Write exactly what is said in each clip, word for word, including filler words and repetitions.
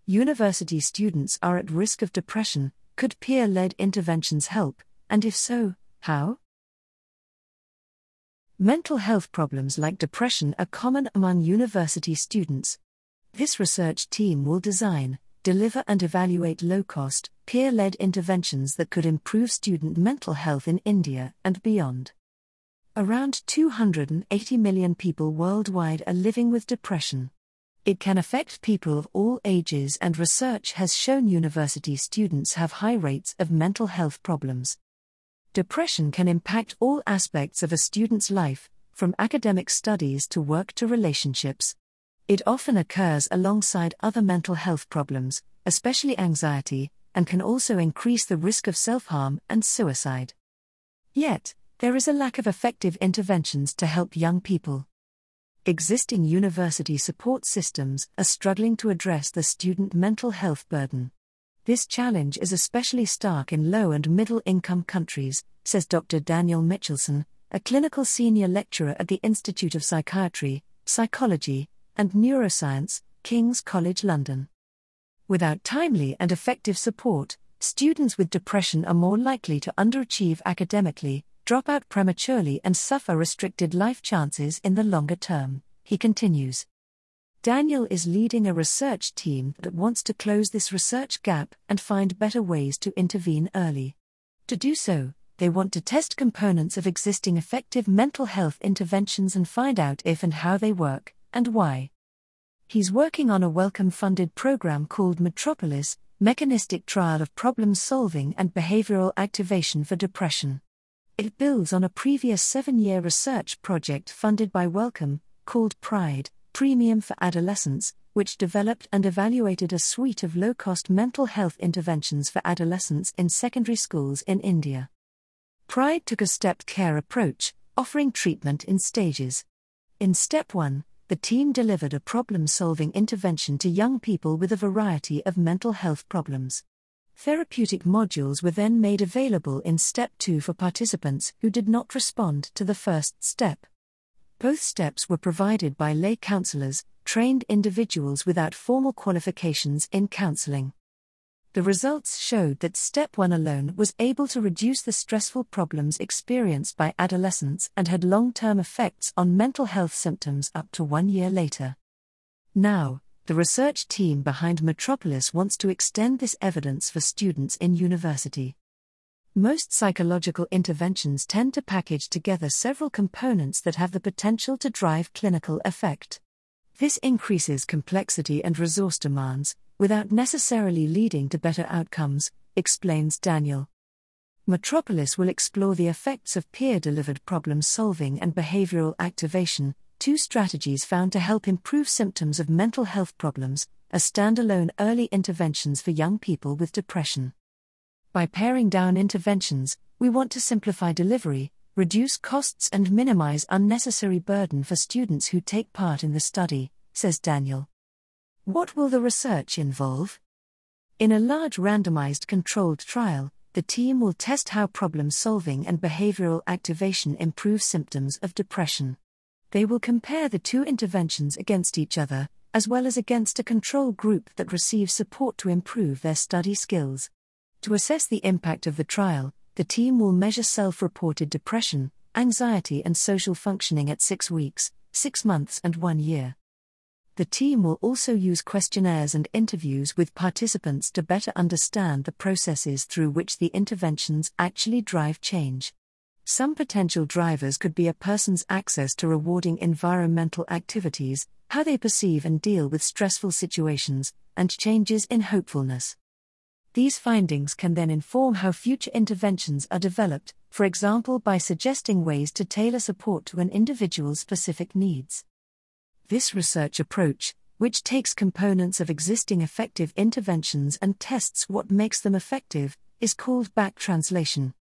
University students are at risk of depression. Could peer-led interventions help, and if so, how? Mental health problems like depression are common among university students. This research team will design, deliver and evaluate low-cost, peer-led interventions that could improve student mental health in India and beyond. Around two hundred eighty million people worldwide are living with depression. It can affect people of all ages, and research has shown university students have high rates of mental health problems. Depression can impact all aspects of a student's life, from academic studies to work to relationships. It often occurs alongside other mental health problems, especially anxiety, and can also increase the risk of self-harm and suicide. Yet, there is a lack of effective interventions to help young people. Existing university support systems are struggling to address the student mental health burden. This challenge is especially stark in low- and middle-income countries, says Doctor Daniel Mitchelson, a clinical senior lecturer at the Institute of Psychiatry, Psychology, and Neuroscience, King's College London. Without timely and effective support, students with depression are more likely to underachieve academically, drop out prematurely, and suffer restricted life chances in the longer term, he continues. Daniel is leading a research team that wants to close this research gap and find better ways to intervene early. To do so, they want to test components of existing effective mental health interventions and find out if and how they work, and why. He's working on a Wellcome-funded program called Metropolis, Mechanistic Trial of Problem Solving and Behavioral Activation for Depression. It builds on a previous seven-year research project funded by Wellcome, called PRIDE, Premium for Adolescents, which developed and evaluated a suite of low-cost mental health interventions for adolescents in secondary schools in India. PRIDE took a stepped care approach, offering treatment in stages. In step one, the team delivered a problem-solving intervention to young people with a variety of mental health problems. Therapeutic modules were then made available in step two for participants who did not respond to the first step. Both steps were provided by lay counselors, trained individuals without formal qualifications in counseling. The results showed that step one alone was able to reduce the stressful problems experienced by adolescents and had long-term effects on mental health symptoms up to one year later. Now, the research team behind Metropolis wants to extend this evidence for students in university. Most psychological interventions tend to package together several components that have the potential to drive clinical effect. This increases complexity and resource demands, without necessarily leading to better outcomes, explains Daniel. Metropolis will explore the effects of peer-delivered problem-solving and behavioral activation, two strategies found to help improve symptoms of mental health problems, as standalone early interventions for young people with depression. By paring down interventions, we want to simplify delivery, reduce costs and minimize unnecessary burden for students who take part in the study, says Daniel. What will the research involve? In a large randomized controlled trial, the team will test how problem-solving and behavioral activation improve symptoms of depression. They will compare the two interventions against each other, as well as against a control group that receives support to improve their study skills. To assess the impact of the trial, the team will measure self-reported depression, anxiety and social functioning at six weeks, six months and one year. The team will also use questionnaires and interviews with participants to better understand the processes through which the interventions actually drive change. Some potential drivers could be a person's access to rewarding environmental activities, how they perceive and deal with stressful situations, and changes in hopefulness. These findings can then inform how future interventions are developed, for example by suggesting ways to tailor support to an individual's specific needs. This research approach, which takes components of existing effective interventions and tests what makes them effective, is called back translation.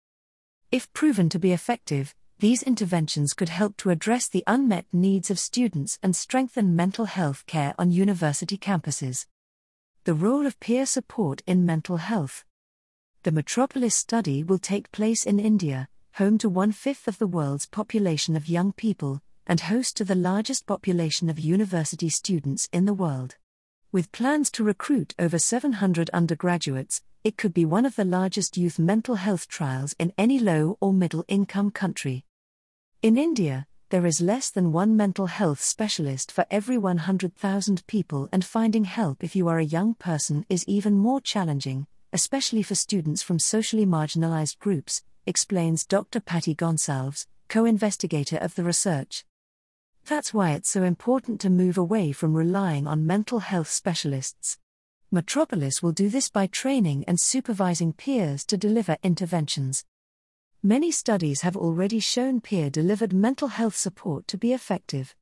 If proven to be effective, these interventions could help to address the unmet needs of students and strengthen mental health care on university campuses. The role of peer support in mental health. The Metropolis study will take place in India, home to one-fifth of the world's population of young people, and host to the largest population of university students in the world. With plans to recruit over seven hundred undergraduates, it could be one of the largest youth mental health trials in any low or middle income country. In India, there is less than one mental health specialist for every one hundred thousand people, and finding help if you are a young person is even more challenging, especially for students from socially marginalized groups, explains Doctor Patty Gonsalves, co-investigator of the research. That's why it's so important to move away from relying on mental health specialists. Metropolis will do this by training and supervising peers to deliver interventions. Many studies have already shown peer-delivered mental health support to be effective.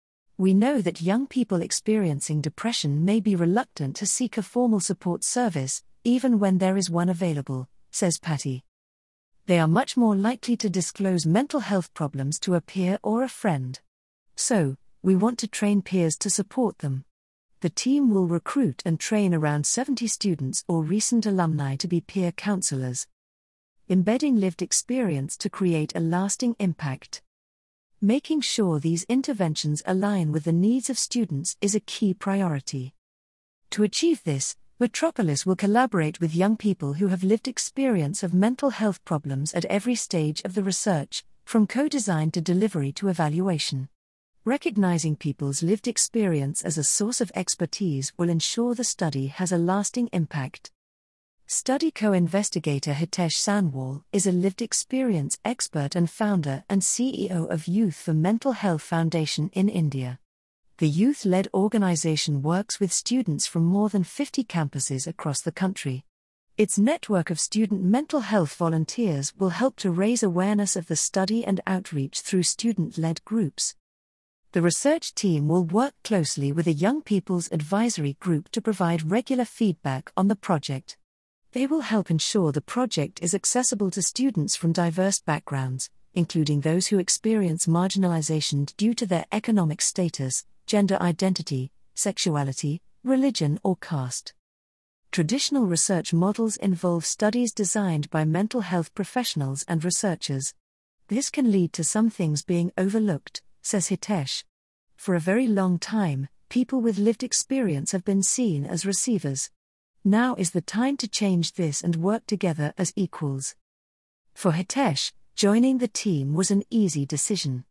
We know that young people experiencing depression may be reluctant to seek a formal support service, even when there is one available, says Patty. They are much more likely to disclose mental health problems to a peer or a friend. So, we want to train peers to support them. The team will recruit and train around seventy students or recent alumni to be peer counselors. Embedding lived experience to create a lasting impact. Making sure these interventions align with the needs of students is a key priority. To achieve this, Metropolis will collaborate with young people who have lived experience of mental health problems at every stage of the research, from co-design to delivery to evaluation. Recognizing people's lived experience as a source of expertise will ensure the study has a lasting impact. Study co-investigator Hitesh Sanwal is a lived experience expert and founder and C E O of Youth for Mental Health Foundation in India. The youth-led organization works with students from more than fifty campuses across the country. Its network of student mental health volunteers will help to raise awareness of the study and outreach through student-led groups. The research team will work closely with a Young People's Advisory Group to provide regular feedback on the project. They will help ensure the project is accessible to students from diverse backgrounds, including those who experience marginalization due to their economic status, gender identity, sexuality, religion, or caste. Traditional research models involve studies designed by mental health professionals and researchers. This can lead to some things being overlooked, says Hitesh. For a very long time, people with lived experience have been seen as receivers. Now is the time to change this and work together as equals. For Hitesh, joining the team was an easy decision.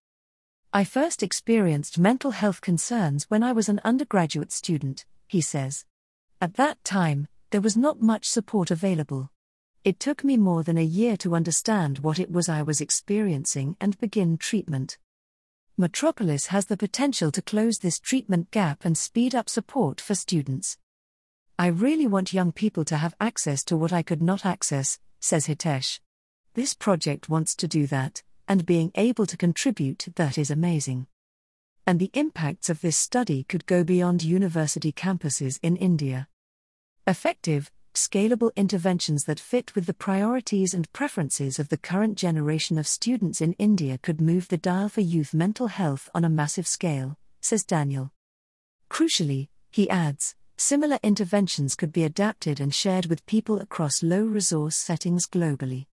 I first experienced mental health concerns when I was an undergraduate student, he says. At that time, there was not much support available. It took me more than a year to understand what it was I was experiencing and begin treatment. Metropolis has the potential to close this treatment gap and speed up support for students. I really want young people to have access to what I could not access, says Hitesh. This project wants to do that, and being able to contribute that is amazing. And the impacts of this study could go beyond university campuses in India. Effective, scalable interventions that fit with the priorities and preferences of the current generation of students in India could move the dial for youth mental health on a massive scale, says Daniel. Crucially, he adds, similar interventions could be adapted and shared with people across low-resource settings globally.